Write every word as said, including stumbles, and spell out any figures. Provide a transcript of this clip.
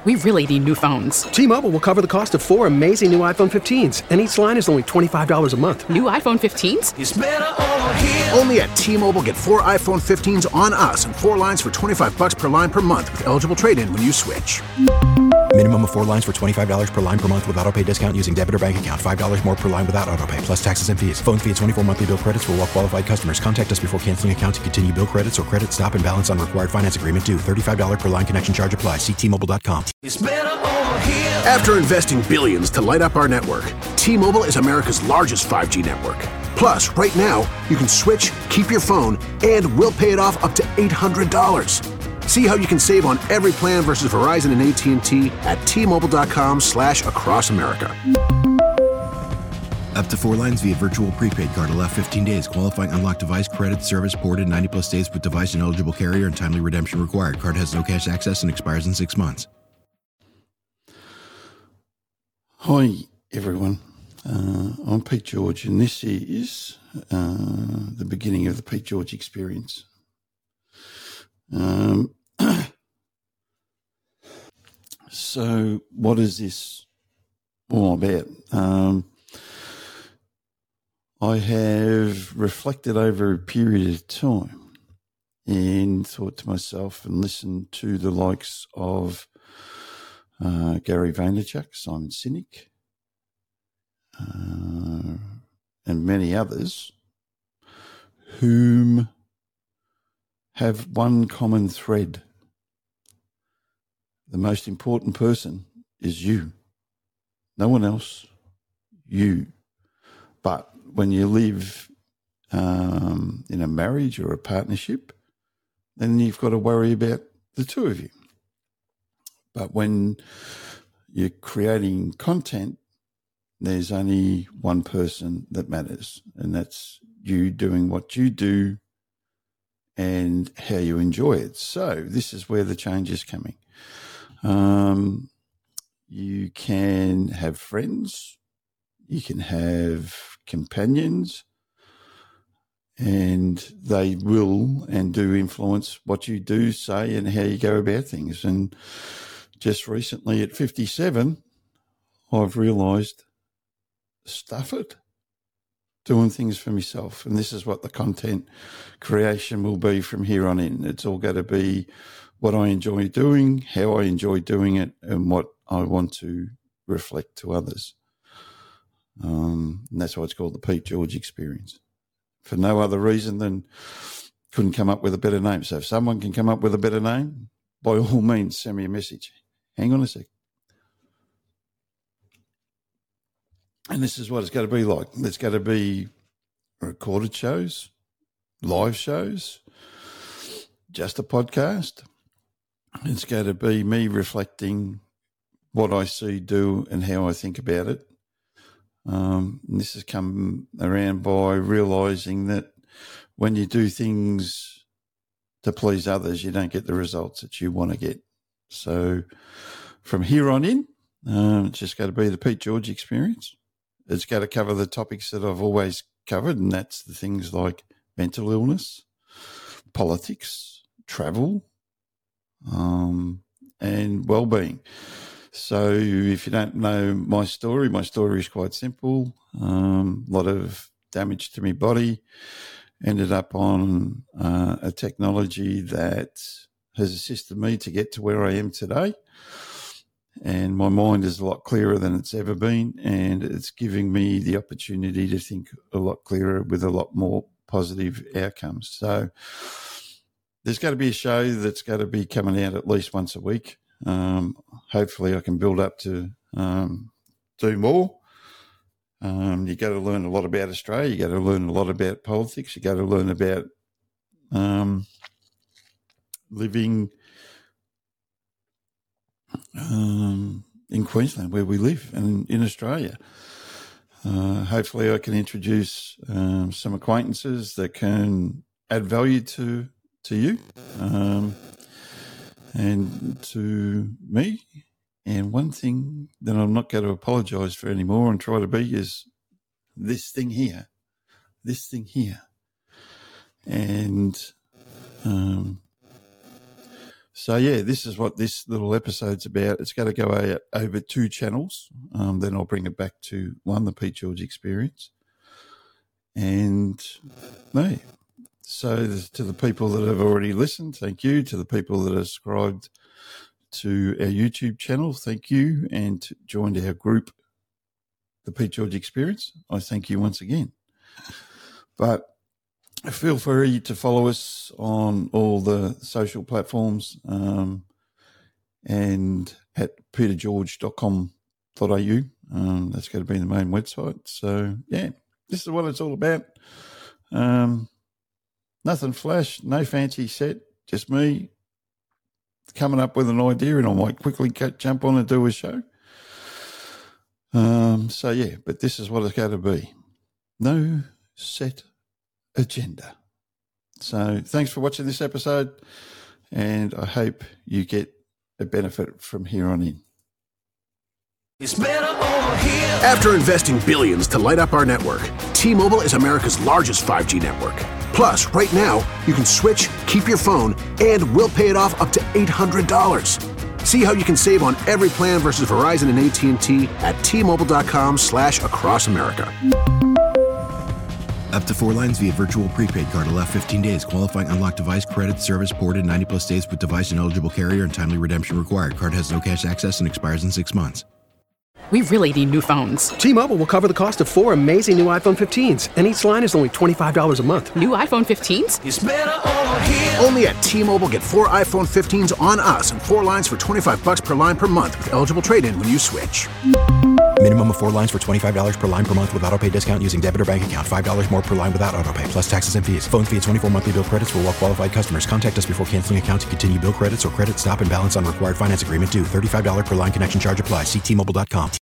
We really need new phones. T-Mobile will cover the cost of four amazing new iPhone fifteens, and each line is only twenty-five dollars a month. New iPhone fifteens? It's better over here. Only at T-Mobile, get four iPhone fifteens on us and four lines for twenty-five dollars per line per month with eligible trade-in when you switch. Minimum of four lines for twenty-five dollars per line per month with autopay discount using debit or bank account. five dollars more per line without autopay, plus taxes and fees. Phone fee at twenty-four monthly bill credits for well-qualified customers. Contact us before canceling account to continue bill credits or credit stop and balance on required finance agreement due. thirty-five dollars per line connection charge applies. See T Mobile dot com. It's better over here. After investing billions to light up our network, T-Mobile is America's largest five G network. Plus, right now, you can switch, keep your phone, and we'll pay it off up to eight hundred dollars. See how you can save on every plan versus Verizon and A T and T at T-Mobile.com slash across America. Up to four lines via virtual prepaid card. Allow fifteen days. Qualifying unlocked device credit service ported ninety plus days with device and eligible carrier and timely redemption required. Card has no cash access and expires in six months. Hi, everyone. Uh, I'm Pete George, and this is uh, the beginning of the Pete George experience. Um, so what is this all about? Um, I have reflected over a period of time and thought to myself and listened to the likes of uh, Gary Vaynerchuk, Simon Sinek, uh, and many others whom have one common thread. The most important person is you. No one else, you. But when you live um, in a marriage or a partnership, then you've got to worry about the two of you. But when you're creating content, there's only one person that matters, and that's you doing what you do and how you enjoy it. So this is where the change is coming. Um, you can have friends, you can have companions, and they will and do influence what you do, say, and how you go about things. And just recently at fifty-seven, I've realised, stuff it. Doing things for myself. And this is what the content creation will be from here on in. It's all going to be what I enjoy doing, how I enjoy doing it, and what I want to reflect to others. Um, and that's why it's called the Pete George experience. For no other reason than couldn't come up with a better name. So if someone can come up with a better name, by all means, send me a message. Hang on a sec. And this is what it's going to be like. It's going to be recorded shows, live shows, just a podcast. It's going to be me reflecting what I see, do, and how I think about it. Um, and this has come around by realising that when you do things to please others, you don't get the results that you want to get. So from here on in, um, it's just going to be the Pete George experience. It's going to cover the topics that I've always covered, and that's the things like mental illness, politics, travel, um, and well-being. So if you don't know my story, my story is quite simple. Um, a lot of damage to my body. Ended up on uh, a technology that has assisted me to get to where I am today. And my mind is a lot clearer than it's ever been, and it's giving me the opportunity to think a lot clearer with a lot more positive outcomes. So there's got to be a show that's got to be coming out at least once a week. Um, hopefully I can build up to um, do more. Um, you got to learn a lot about Australia. You got to learn a lot about politics. You got to learn about um, living um, in Queensland, where we live, and in Australia. Uh, hopefully I can introduce um, some acquaintances that can add value to to you um, and to me. And one thing that I'm not going to apologise for anymore and try to be is this thing here, this thing here. And um, So, yeah, this is what this little episode's about. It's going to go out over two channels. Um, then I'll bring it back to one, the Pete George Experience. And, no, so to the people that have already listened, thank you. To the people that have subscribed to our YouTube channel, thank you. And to joined our group, the Pete George Experience, I thank you once again. But feel free to follow us on all the social platforms um, and at peter george dot com dot a u. Um, that's going to be the main website. So, yeah, this is what it's all about. Um, nothing flash, no fancy set, just me coming up with an idea, and I might quickly jump on and do a show. Um, so, yeah, but this is what it's going to be. No set agenda. So thanks for watching this episode, and I hope you get a benefit from here on in. It's better over here. After investing billions to light up our network, T-Mobile is America's largest five G network. Plus, right now, you can switch, keep your phone, and we'll pay it off up to eight hundred dollars. See how you can save on every plan versus Verizon and A T and T at T-Mobile.com slash across America. Up to four lines via virtual prepaid card. Allow fifteen days. Qualifying unlocked device credit service ported ninety plus days with device and eligible carrier and timely redemption required. Card has no cash access and expires in six months. We really need new phones. T-Mobile will cover the cost of four amazing new iPhone fifteens, and each line is only twenty-five dollars a month. New iPhone fifteens? It's better over here. Only at T-Mobile, get four iPhone fifteens on us and four lines for twenty-five bucks per line per month with eligible trade-in when you switch. Minimum of four lines for twenty-five dollars per line per month with autopay discount using debit or bank account. five dollars more per line without autopay, plus taxes and fees. Phone fee at twenty-four monthly bill credits for well-qualified customers. Contact us before canceling account to continue bill credits or credit stop and balance on required finance agreement due. thirty-five dollars per line connection charge applies. See T Mobile dot com.